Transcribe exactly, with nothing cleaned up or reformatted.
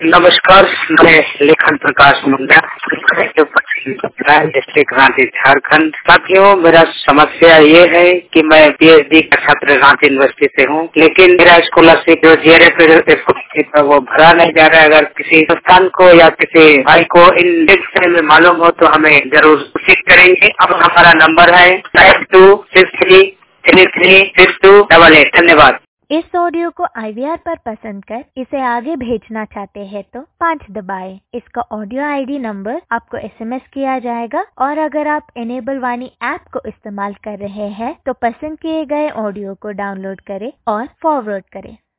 नमस्कार, मैं लेखन प्रकाश मुंडा, डिस्ट्रिक्ट रांची, झारखंड। साथियों, मेरा समस्या ये है कि मैं पीएचडी का छात्र रांची यूनिवर्सिटी से हूँ, लेकिन मेरा स्कॉलरशिप जो जीआरएफ वो भरा नहीं जा रहा है। अगर किसी संस्थान को या किसी भाई को इन विषय में मालूम हो तो हमें जरूर सूचित करेंगे। अब हमारा नंबर है nine two six three three three six two double eight. धन्यवाद। इस ऑडियो को आईवीआर पर पसंद कर इसे आगे भेजना चाहते हैं तो पाँच दबाएं। इसका ऑडियो आईडी नंबर आपको एसएमएस किया जाएगा और अगर आप इनेबल वाणी ऐप को इस्तेमाल कर रहे हैं तो पसंद किए गए ऑडियो को डाउनलोड करें और फॉरवर्ड करें।